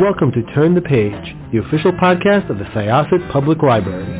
welcome to Turn the Page, the official podcast of the Syosset Public Library.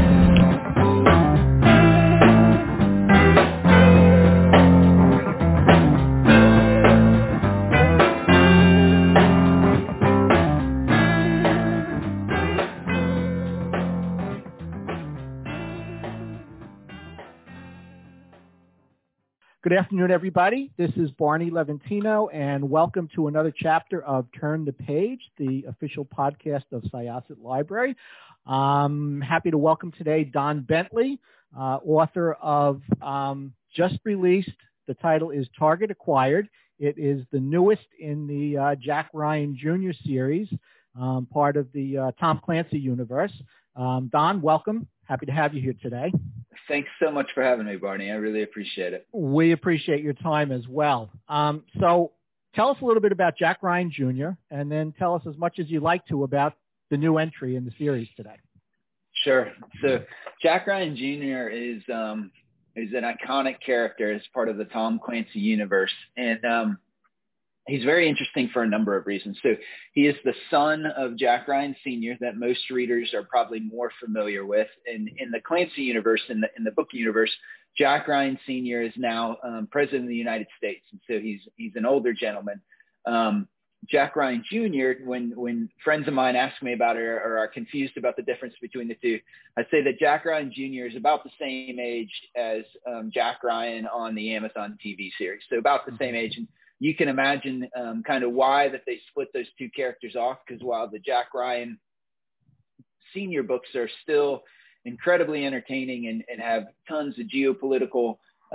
Good afternoon, everybody. This is Barney Leventino, and welcome to another chapter of Turn the Page, the official podcast of Syosset Library. I'm happy to welcome today Don Bentley, author of just released. The title is Target Acquired. It is the newest in the Jack Ryan Jr. series, part of the Tom Clancy universe. Don, welcome. Happy to have you here today. Thanks so much for having me, Barney. I really appreciate it. We appreciate your time as well. So tell us a little bit about Jack Ryan Jr., and then tell us as much as you like to about the new entry in the series today. Sure. So Jack Ryan Jr. is an iconic character as part of the Tom Clancy universe. And he's very interesting for a number of reasons. So he is the son of Jack Ryan Sr. that most readers are probably more familiar with. And in the Clancy universe, in the book universe, Jack Ryan Sr. is now president of the United States. And so he's an older gentleman. Jack Ryan Jr., when friends of mine ask me about it or are confused about the difference between the two, I say that Jack Ryan Jr. is about the same age as Jack Ryan on the Amazon TV series. So about the same age. And you can imagine kind of why that they split those two characters off, because while the Jack Ryan Senior books are still incredibly entertaining and have tons of geopolitical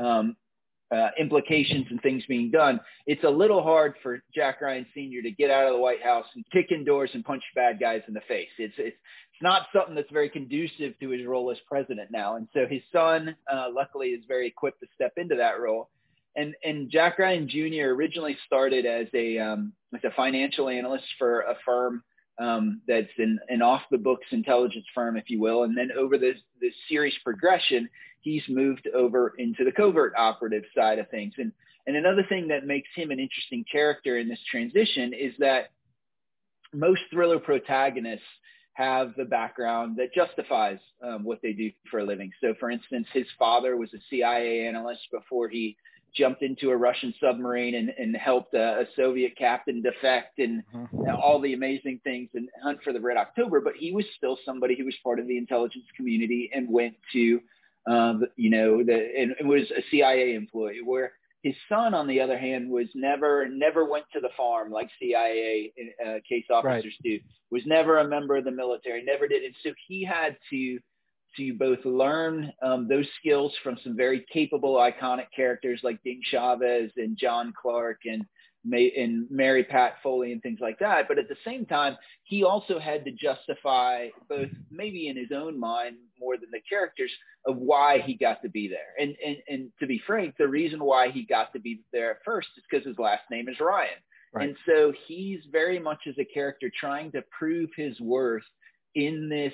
implications and things being done, it's a little hard for Jack Ryan Sr. to get out of the White House and kick in doors and punch bad guys in the face. It's not something that's very conducive to his role as president now. And so his son, luckily, is very equipped to step into that role. And Jack Ryan Jr. originally started as a financial analyst for a firm that's an off-the-books intelligence firm, if you will. And then over this series progression, he's moved over into the covert operative side of things. And another thing that makes him an interesting character in this transition is that most thriller protagonists have the background that justifies what they do for a living. So, for instance, his father was a CIA analyst before he jumped into a Russian submarine and helped a Soviet captain defect and all the amazing things and hunt for the Red October. But he was still somebody who was part of the intelligence community and went to, and was a CIA employee, where his son, on the other hand, was never went to the farm like CIA case officers do, was never a member of the military, never did. And so he had to both learn those skills from some very capable, iconic characters like Ding Chavez and John Clark and Mary Pat Foley and things like that. But at the same time, he also had to justify, both maybe in his own mind more than the characters, of why he got to be there. And to be frank, the reason why he got to be there at first is because his last name is Ryan. Right. And so he's very much as a character trying to prove his worth in this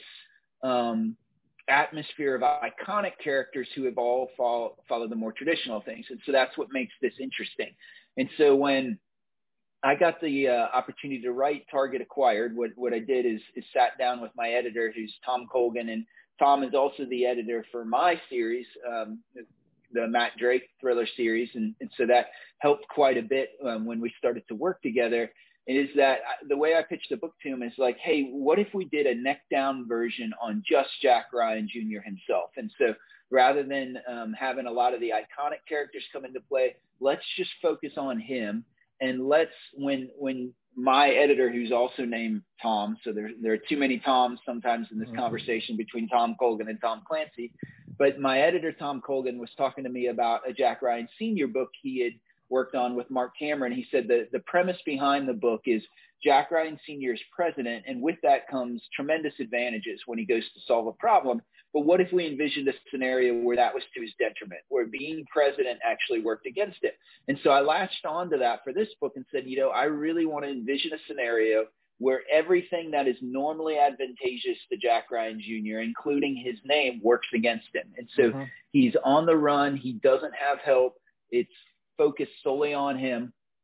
atmosphere of iconic characters who have all followed the more traditional things. And so that's what makes this interesting. And so when I got the opportunity to write Target Acquired, what I did is sat down with my editor, who's Tom Colgan, and Tom is also the editor for my series, the Matt Drake thriller series. And so that helped quite a bit when we started to work together. Is that the way I pitched the book to him is like, hey, what if we did a neck down version on just Jack Ryan Jr. himself? And so rather than having a lot of the iconic characters come into play, let's just focus on him. And when my editor, who's also named Tom, so there are too many Toms sometimes in this conversation between Tom Colgan and Tom Clancy, but my editor, Tom Colgan, was talking to me about a Jack Ryan Sr. book he had worked on with Mark Cameron. He said the premise behind the book is Jack Ryan Sr. is president, and with that comes tremendous advantages when he goes to solve a problem. But what if we envisioned a scenario where that was to his detriment, where being president actually worked against it? And so I latched onto that for this book and said, I really want to envision a scenario where everything that is normally advantageous to Jack Ryan Jr., including his name, works against him. And so he's on the run. He doesn't have help. It's focused solely on him.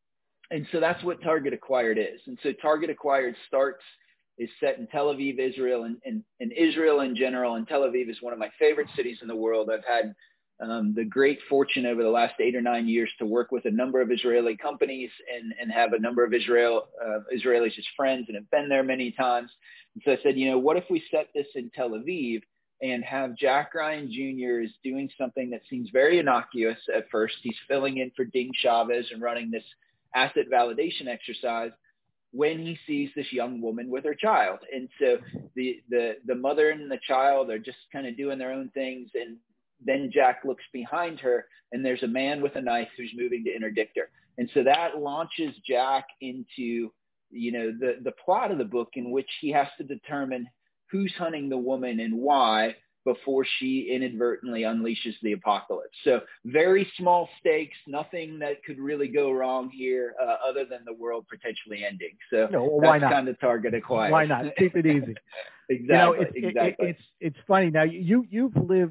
And so that's what Target Acquired is. And so Target Acquired is set in Tel Aviv, Israel, and Israel in general. And Tel Aviv is one of my favorite cities in the world. I've had the great fortune over the last 8 or 9 years to work with a number of Israeli companies and have a number of Israelis as friends and have been there many times. And so I said, what if we set this in Tel Aviv and have Jack Ryan Jr. is doing something that seems very innocuous at first. He's filling in for Ding Chavez and running this asset validation exercise when he sees this young woman with her child. And so the mother and the child are just kind of doing their own things. And then Jack looks behind her and there's a man with a knife who's moving to interdict her. And so that launches Jack into, the plot of the book, in which he has to determine who's hunting the woman and why before she inadvertently unleashes the apocalypse. So very small stakes, nothing that could really go wrong here other than the world potentially ending. So why that's not? kind of Target Acquired. Why not? Keep it easy. Exactly. It's funny. Now, you've lived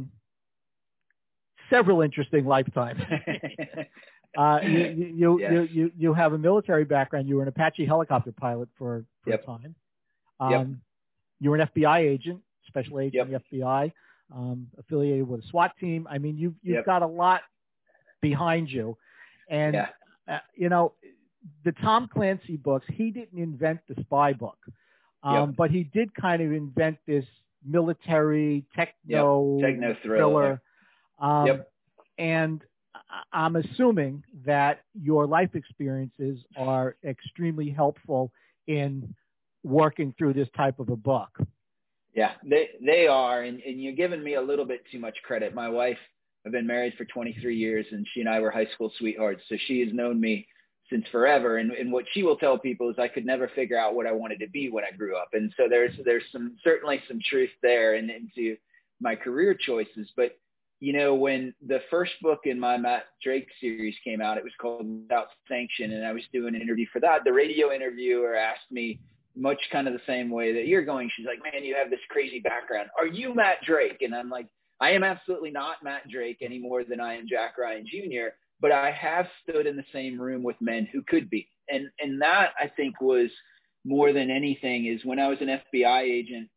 several interesting lifetimes. You have a military background. You were an Apache helicopter pilot for a time. You were an FBI agent, special agent in the FBI, affiliated with a SWAT team. I mean, you've got a lot behind you. And, the Tom Clancy books, he didn't invent the spy book, but he did kind of invent this military techno thriller. And I'm assuming that your life experiences are extremely helpful in working through this type of a book. Yeah, they are. And you're giving me a little bit too much credit. My wife, I've been married for 23 years and she and I were high school sweethearts. So she has known me since forever. And what she will tell people is I could never figure out what I wanted to be when I grew up. And so there's certainly some truth there and into my career choices. But, when the first book in my Matt Drake series came out, it was called Without Sanction. And I was doing an interview for that. The radio interviewer asked me, much kind of the same way that you're going. She's like, man, you have this crazy background. Are you Matt Drake? And I'm like, I am absolutely not Matt Drake any more than I am Jack Ryan Jr., but I have stood in the same room with men who could be. And that, I think, was more than anything is when I was an FBI agent,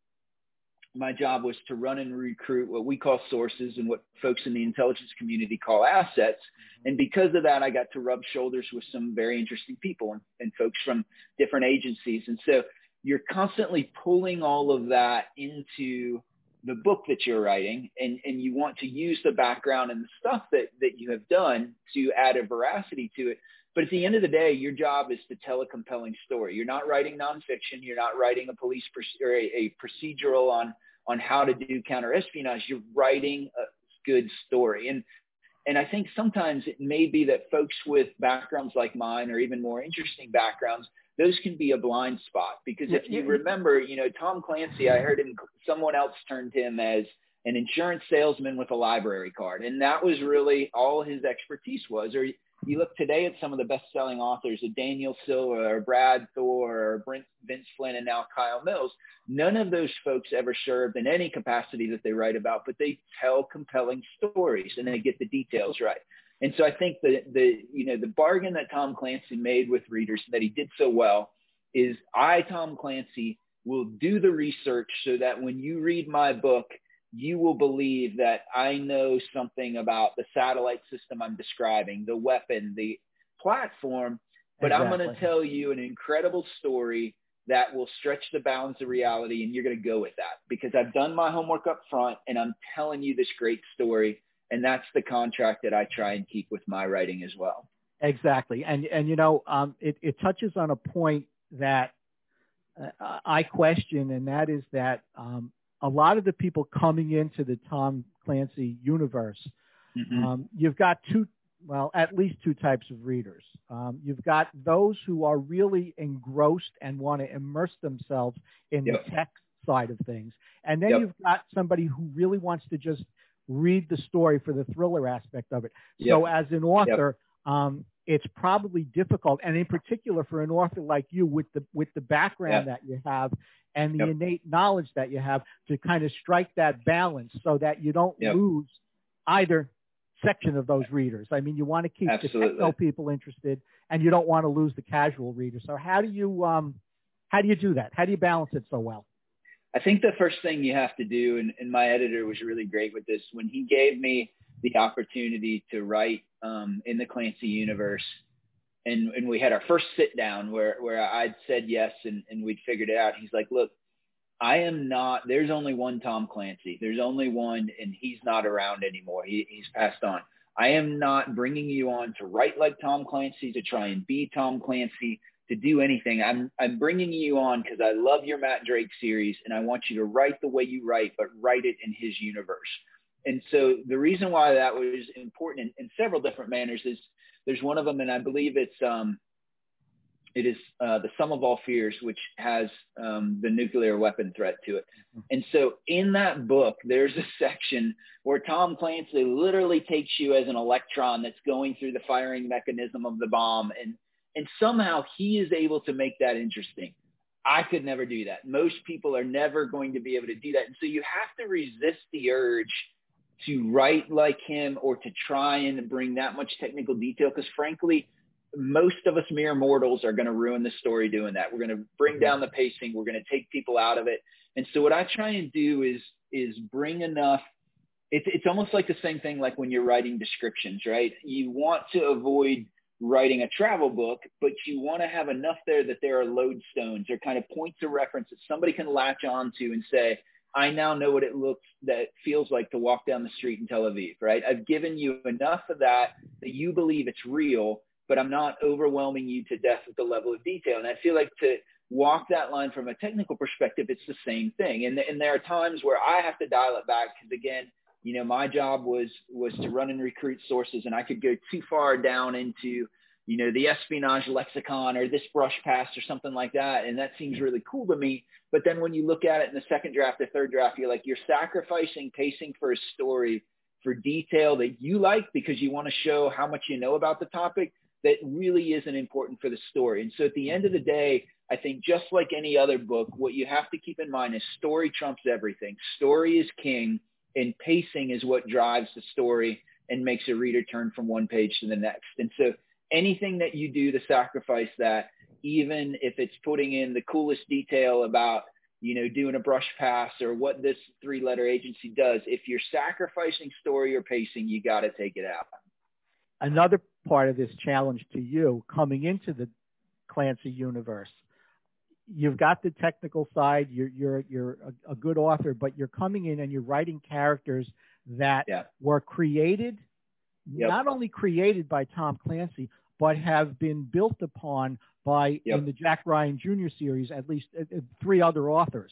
my job was to run and recruit what we call sources and what folks in the intelligence community call assets. And because of that, I got to rub shoulders with some very interesting people and folks from different agencies. And so you're constantly pulling all of that into the book that you're writing, and you want to use the background and the stuff that you have done to add a veracity to it. But at the end of the day, your job is to tell a compelling story. You're not writing nonfiction. You're not writing a police or a procedural on how to do counterespionage. You're writing a good story. And I think sometimes it may be that folks with backgrounds like mine or even more interesting backgrounds, those can be a blind spot. Because if you remember, Tom Clancy, I heard someone else termed him as an insurance salesman with a library card. And that was really all his expertise was. Or you look today at some of the best-selling authors, Daniel Silva or Brad Thor or Vince Flynn and now Kyle Mills. None of those folks ever served in any capacity that they write about, but they tell compelling stories and they get the details right. And so I think the bargain that Tom Clancy made with readers that he did so well is Tom Clancy, will do the research so that when you read my book, you will believe that I know something about the satellite system I'm describing, the weapon, the platform, but exactly. I'm going to tell you an incredible story that will stretch the bounds of reality, and you're going to go with that because I've done my homework up front and I'm telling you this great story, and that's the contract that I try and keep with my writing as well. Exactly. And it touches on a point that I question, and that is that a lot of the people coming into the Tom Clancy universe, you've got at least two types of readers. You've got those who are really engrossed and want to immerse themselves in the tech side of things. And then you've got somebody who really wants to just read the story for the thriller aspect of it. So as an author, it's probably difficult. And in particular for an author like you with the background that you have and the innate knowledge that you have to kind of strike that balance so that you don't lose either section of those readers. I mean, you want to keep Absolutely. the techno people interested, and you don't want to lose the casual reader. So how do you do that? How do you balance it so well? I think the first thing you have to do, and my editor was really great with this, when he gave me the opportunity to write in the Clancy universe, and we had our first sit down where I'd said yes and we'd figured it out. He's like, look, there's only one Tom Clancy. There's only one, and he's not around anymore. He's passed on. I am not bringing you on to write like Tom Clancy, to try and be Tom Clancy, to do anything. I'm bringing you on because I love your Matt Drake series, and I want you to write the way you write, but write it in his universe. And so the reason why that was important in several different manners is there's one of them, and I believe it is The Sum of All Fears, which has the nuclear weapon threat to it. And so in that book, there's a section where Tom Clancy literally takes you as an electron that's going through the firing mechanism of the bomb. And somehow he is able to make that interesting. I could never do that. Most people are never going to be able to do that. And so you have to resist the urge to write like him or to try and bring that much technical detail, because frankly, most of us mere mortals are going to ruin the story doing that. We're going to bring down the pacing. We're going to take people out of it. And so what I try and do is bring enough. It's almost like the same thing like when you're writing descriptions, right? You want to avoid writing a travel book, but you want to have enough there that there are lodestones or kind of points of reference that somebody can latch onto and say, I now know what that feels like to walk down the street in Tel Aviv, right? I've given you enough of that you believe it's real, but I'm not overwhelming you to death with the level of detail. And I feel like to walk that line from a technical perspective, it's the same thing. And there are times where I have to dial it back because, again, you know, my job was to run and recruit sources, and I could go too far down into, you know, the espionage lexicon or this brush past or something like that. And that seems really cool to me. But then when you look at it in the second draft or third draft, you're like, you're sacrificing pacing for a story for detail that you like because you want to show how much you know about the topic that really isn't important for the story. And so at the end of the day, I think just like any other book, what you have to keep in mind is story trumps everything. Story is king, and pacing is what drives the story and makes a reader turn from one page to the next. And so anything that you do to sacrifice that, even if it's putting in the coolest detail about, you know, doing a brush pass or what this 3-letter agency does, if you're sacrificing story or pacing, you got to take it out. Another part of this challenge to you coming into the Clancy universe, you've got the technical side, you're a good author, but you're coming in and you're writing characters that were created, not only created by Tom Clancy, but have been built upon by, in the Jack Ryan Jr. series, at least 3 other authors.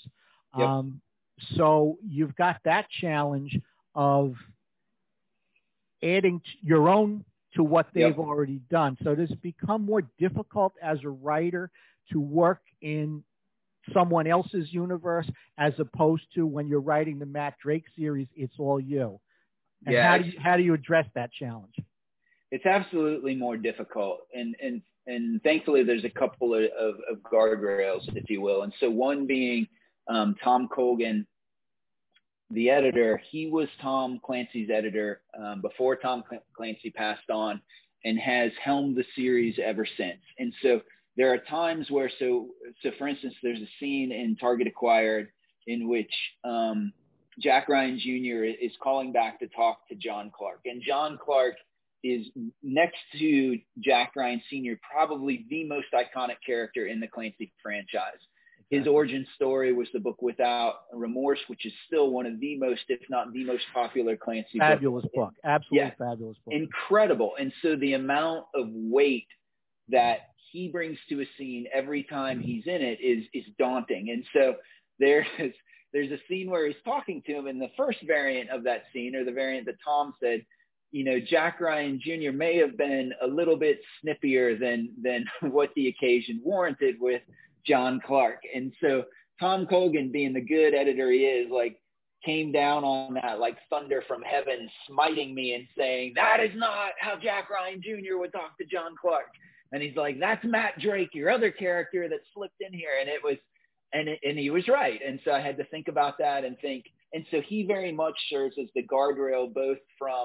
So you've got that challenge of adding your own to what they've already done. So does it become more difficult as a writer to work in someone else's universe as opposed to when you're writing the Matt Drake series, it's all you? And how do you address that challenge? It's absolutely more difficult. And thankfully there's a couple of guardrails, if you will. And so one being Tom Colgan, the editor, he was Tom Clancy's editor before Tom Clancy passed on and has helmed the series ever since. And so there are times where, so for instance, there's a scene in Target Acquired in which Jack Ryan Jr. is calling back to talk to John Clark. And John Clark is, next to Jack Ryan Sr., probably the most iconic character in the Clancy franchise. His origin story was the book Without Remorse, which is still one of the most, if not the most popular Clancy book. Fabulous book. Absolutely fabulous book. Incredible. And so the amount of weight that he brings to a scene every time he's in it is daunting. And so there's a scene where he's talking to him, and the first variant of that scene, or the variant that Tom said, you know, Jack Ryan Jr. may have been a little bit snippier than what the occasion warranted with John Clark. And so Tom Colgan, being the good editor he is, like, came down on that like thunder from heaven, smiting me and saying, that is not how Jack Ryan Jr. would talk to John Clark. And he's like, that's Matt Drake, your other character that slipped in here. And it was, and he was right. And so I had to think about that and think. And so he very much serves as the guardrail, both from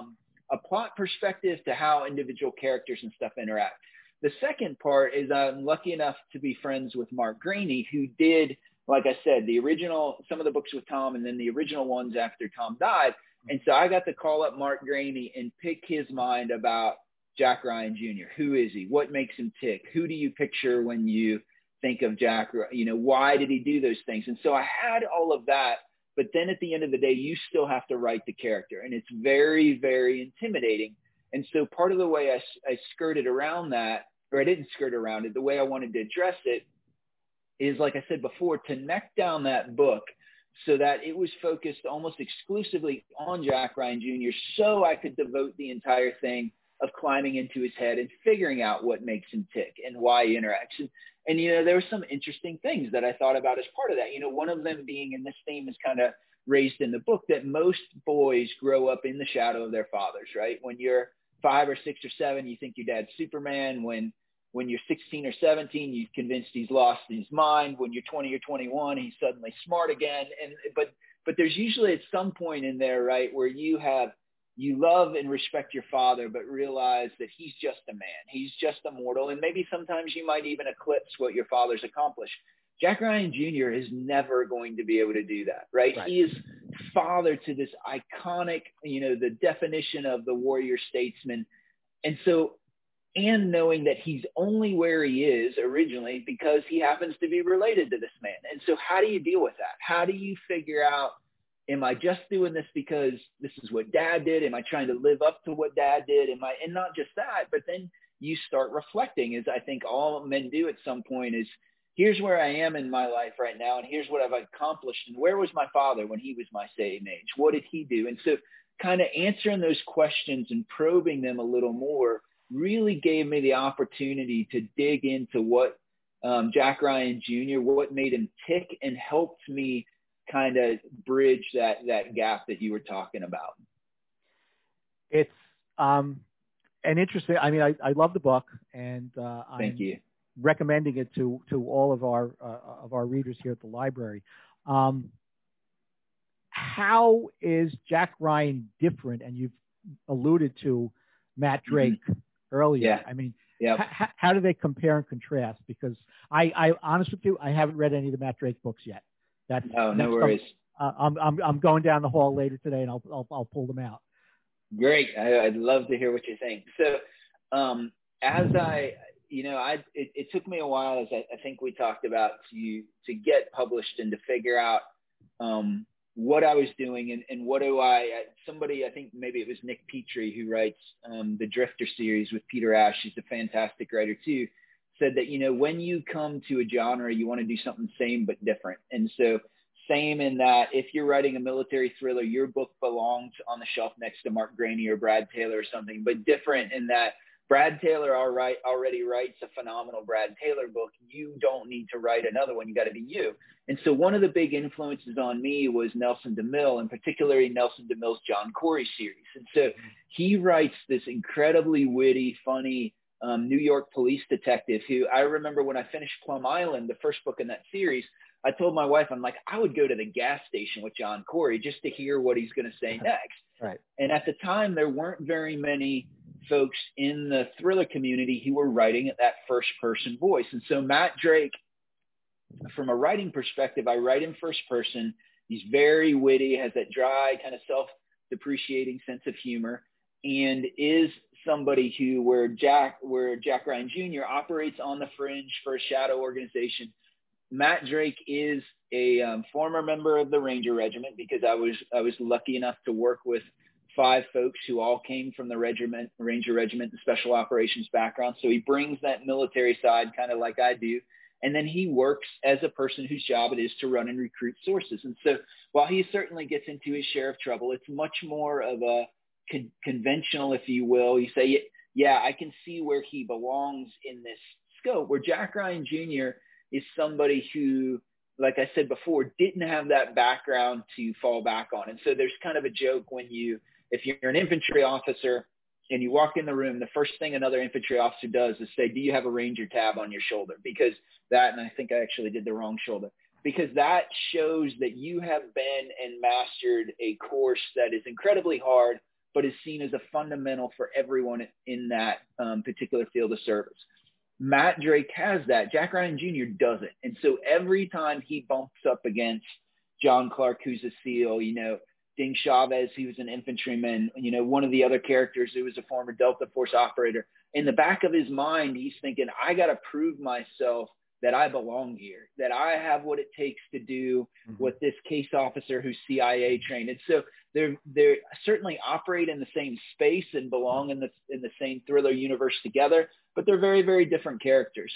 a plot perspective to how individual characters and stuff interact. The second part is I'm lucky enough to be friends with Mark Graney, who did, like I said, the original, some of the books with Tom, and then the original ones after Tom died. And so I got to call up Mark Graney and pick his mind about Jack Ryan Jr. Who is he? What makes him tick? Who do you picture when you think of Jack? You know, why did he do those things? And so I had all of that. But then at the end of the day, you still have to write the character. And it's very, very intimidating. And so part of the way I skirted around that, or I didn't skirt around it, the way I wanted to address it is, like I said before, to neck down that book so that it was focused almost exclusively on Jack Ryan Jr. so I could devote the entire thing of climbing into his head and figuring out what makes him tick and why he interacts. And, you know, there were some interesting things that I thought about as part of that. You know, one of them being, and this theme is kind of raised in the book, that most boys grow up in the shadow of their fathers, right? When you're 5 or 6 or 7, you think your dad's Superman. When you're 16 or 17, you're convinced he's lost his mind. When you're 20 or 21, he's suddenly smart again. But there's usually at some point in there, right, where you love and respect your father, but realize that he's just a man. He's just a mortal. And maybe sometimes you might even eclipse what your father's accomplished. Jack Ryan Jr. is never going to be able to do that, right? He is father to this iconic, you know, the definition of the warrior statesman. And so, and knowing that he's only where he is originally because he happens to be related to this man. And so how do you deal with that? How do you figure out, am I just doing this because this is what dad did? Am I trying to live up to what dad did? And not just that, but then you start reflecting, as I think all men do at some point, is here's where I am in my life right now. And here's what I've accomplished. And where was my father when he was my same age? What did he do? And so kind of answering those questions and probing them a little more really gave me the opportunity to dig into what Jack Ryan Jr., what made him tick, and helped me kind of bridge that gap that you were talking about. It's an interesting, I mean, I love the book, and Thank you. Recommending it to all of our readers here at the library. How is Jack Ryan different? And you've alluded to Matt Drake earlier. Yeah. I mean, how do they compare and contrast? Because I honest with you, I haven't read any of the Matt Drake books yet. No worries. I'm going down the hall later today, and I'll pull them out. Great. I'd love to hear what you think. So, it took me a while, as I think we talked about, to get published and to figure out what I was doing and what do somebody, I think maybe it was Nick Petrie, who writes the Drifter series with Peter Ash. He's a fantastic writer too, said that, you know, when you come to a genre, you want to do something same but different. And so same in that if you're writing a military thriller, your book belongs on the shelf next to Mark Graney or Brad Taylor or something, but different in that Brad Taylor already writes a phenomenal Brad Taylor book. You don't need to write another one. You got to be you. And so one of the big influences on me was Nelson DeMille, and particularly Nelson DeMille's John Corey series. And so he writes this incredibly witty, funny New York police detective who, I remember when I finished Plum Island, the first book in that series, I told my wife, I'm like, I would go to the gas station with John Corey just to hear what he's going to say next. Right. And at the time, there weren't very many folks in the thriller community who were writing at that first person voice. And so Matt Drake, from a writing perspective, I write in first person. He's very witty, has that dry kind of self-depreciating sense of humor, and is somebody who where Jack Ryan Jr. operates on the fringe for a shadow organization. Matt Drake is a former member of the Ranger Regiment, because I was lucky enough to work with 5 folks who all came from the Ranger Regiment and Special Operations background. So he brings that military side kind of like I do. And then he works as a person whose job it is to run and recruit sources. And so while he certainly gets into his share of trouble, it's much more of a conventional, if you will. You say, yeah, I can see where he belongs in this scope, where Jack Ryan Jr. is somebody who, like I said before, didn't have that background to fall back on. And so there's kind of a joke if you're an infantry officer and you walk in the room, the first thing another infantry officer does is say, do you have a Ranger tab on your shoulder? Because that, and I think I actually did the wrong shoulder, because that shows that you have been and mastered a course that is incredibly hard, but is seen as a fundamental for everyone in that particular field of service. Matt Drake has that. Jack Ryan Jr. doesn't. And so every time he bumps up against John Clark, who's a SEAL, Ding Chavez, he was an infantryman, one of the other characters who was a former Delta Force operator, in the back of his mind, he's thinking, I got to prove myself that I belong here, that I have what it takes to do what this case officer who's CIA trained. And so they certainly operate in the same space and belong in the same thriller universe together, but they're very, very different characters.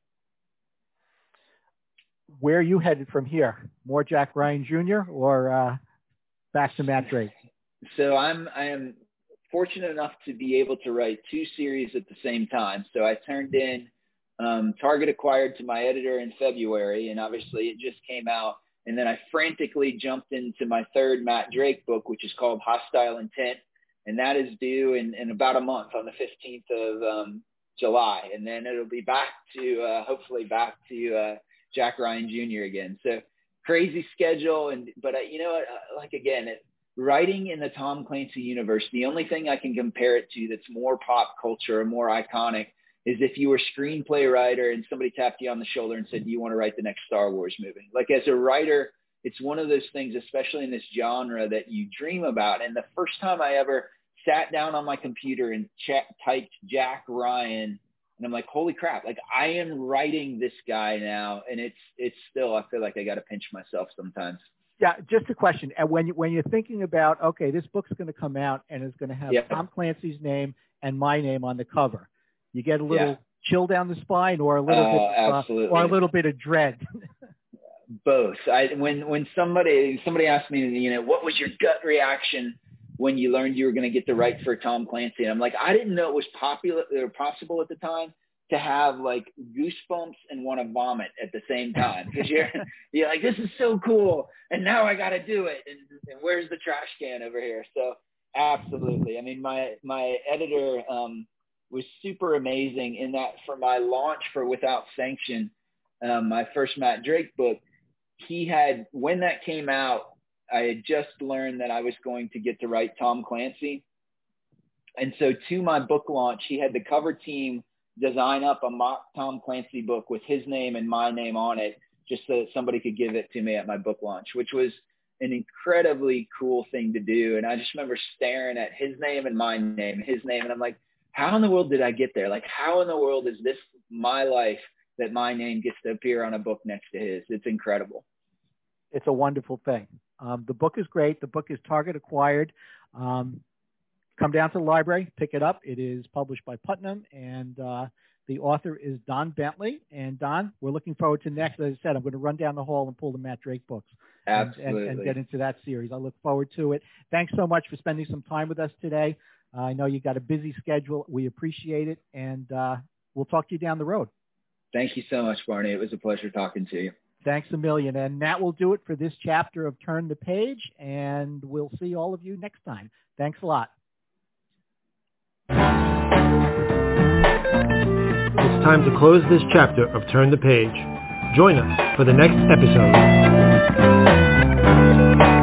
Where are you headed from here? More Jack Ryan Jr. or back to Matt Drake? So I am fortunate enough to be able to write 2 series at the same time. So I turned in Target Acquired to my editor in February, and obviously it just came out. And then I frantically jumped into my 3rd Matt Drake book, which is called Hostile Intent, and that is due in about a month on the 15th of July. And then it'll be back to hopefully back to Jack Ryan Jr. again. So crazy schedule, but writing in the Tom Clancy universe, the only thing I can compare it to that's more pop culture or more iconic is if you were a screenplay writer and somebody tapped you on the shoulder and said, do you want to write the next Star Wars movie? Like, as a writer, it's one of those things, especially in this genre, that you dream about. And the first time I ever sat down on my computer and typed Jack Ryan, and I'm like, holy crap, like, I am writing this guy now. And it's still, I feel like I got to pinch myself sometimes. Yeah, just a question. And when you're thinking about, okay, this book's going to come out and it's going to have Tom Clancy's name and my name on the cover, you get a little chill down the spine, or a little bit of dread. Both. When somebody asked me, what was your gut reaction when you learned you were going to get to write for Tom Clancy? And I'm like, I didn't know it was possible at the time to have like goosebumps and want to vomit at the same time, because you're like, this is so cool, and now I got to do it, and where's the trash can over here? So absolutely. I mean, my editor was super amazing in that for my launch for Without Sanction, my first Matt Drake book, when that came out, I had just learned that I was going to get to write Tom Clancy. And so to my book launch, he had the cover team design up a mock Tom Clancy book with his name and my name on it, just so that somebody could give it to me at my book launch, which was an incredibly cool thing to do. And I just remember staring at his name and my name, his name, and I'm like, how in the world did I get there? Like, how in the world is this my life that my name gets to appear on a book next to his? It's incredible. It's a wonderful thing. The book is great. The book is Target Acquired. Come down to the library, pick it up. It is published by Putnam, and the author is Don Bentley. And Don, we're looking forward to next. As I said, I'm going to run down the hall and pull the Matt Drake books. Absolutely. And get into that series. I look forward to it. Thanks so much for spending some time with us today. I know you got a busy schedule. We appreciate it, and we'll talk to you down the road. Thank you so much, Barney. It was a pleasure talking to you. Thanks a million. And that will do it for this chapter of Turn the Page, and we'll see all of you next time. Thanks a lot. It's time to close this chapter of Turn the Page. Join us for the next episode.